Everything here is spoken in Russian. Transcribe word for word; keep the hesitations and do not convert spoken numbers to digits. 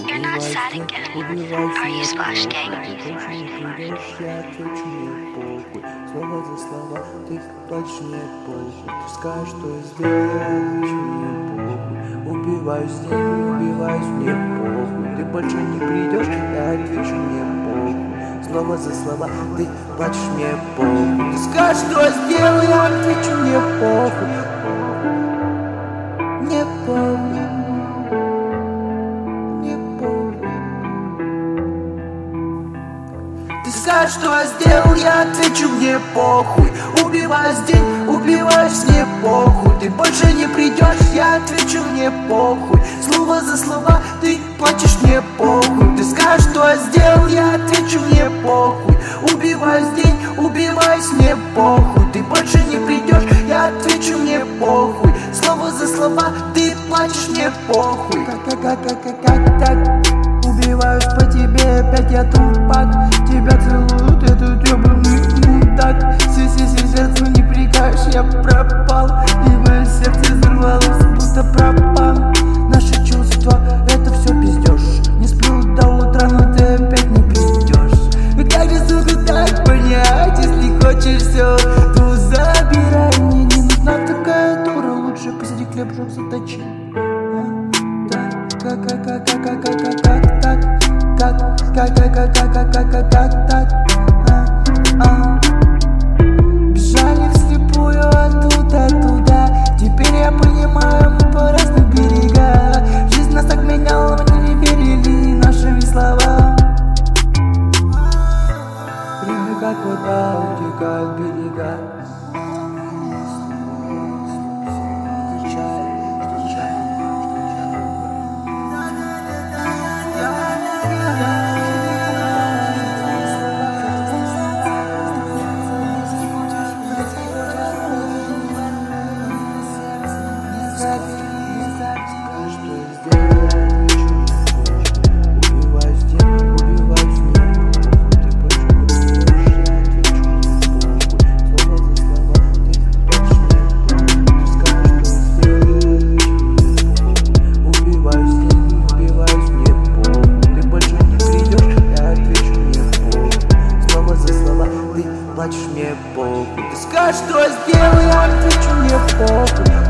You're not sad again. Are you Splash Gang? Я отвечу мне похуй. Слово за слова, ты плачешь мне похуй. Ты скажешь, что сделал, я отвечу мне похуй. Убиваюсь день, убиваюсь мне похуй. Ты больше не придешь, я отвечу мне похуй. Слово за слова, ты плачешь мне похуй. Ты скажешь, что сделал, я отвечу мне похуй. Мне похуй. Ты скажешь, что я сделал, я отвечу мне похуй. Убиваюсь день, убиваюсь мне похуй. Ты больше не придешь, я отвечу мне похуй. Слово за слова, ты плачешь мне похуй. Ты скажешь, что я сделал, я отвечу мне похуй. Убиваюсь день, убиваюсь мне похуй. Ты больше не придешь, я отвечу мне похуй. Слово за слова, ты плачешь мне похуй. Как, как, как, как, как, так. Убиваюсь по тебе, опять я тупак. Тебя целуют, этот ебаный мудак. Все-все-все сердце не прикажешь, я пропал. И мое сердце взорвалось, будто пропал. Наши чувства, это все пиздешь. Не сплю до утра, но ты опять не придешь. Как же, сука, так понять? Если хочешь все, то забирай. Мне не нужна такая дура. Лучше посиди хлеб, жёг заточи. Как, как, как, как, как, как, как, как, так, как, как, как, как, как, как, как, как, так, а, а. Бежали вслепую оттуда, туда. Теперь я понимаю, мы по разным берегам. Жизнь нас так меняла, мы не верили нашими словам. Время как вода утекает берега. Плачешь мне похуй. Ты скажешь, что сделал, я отвечу мне похуй.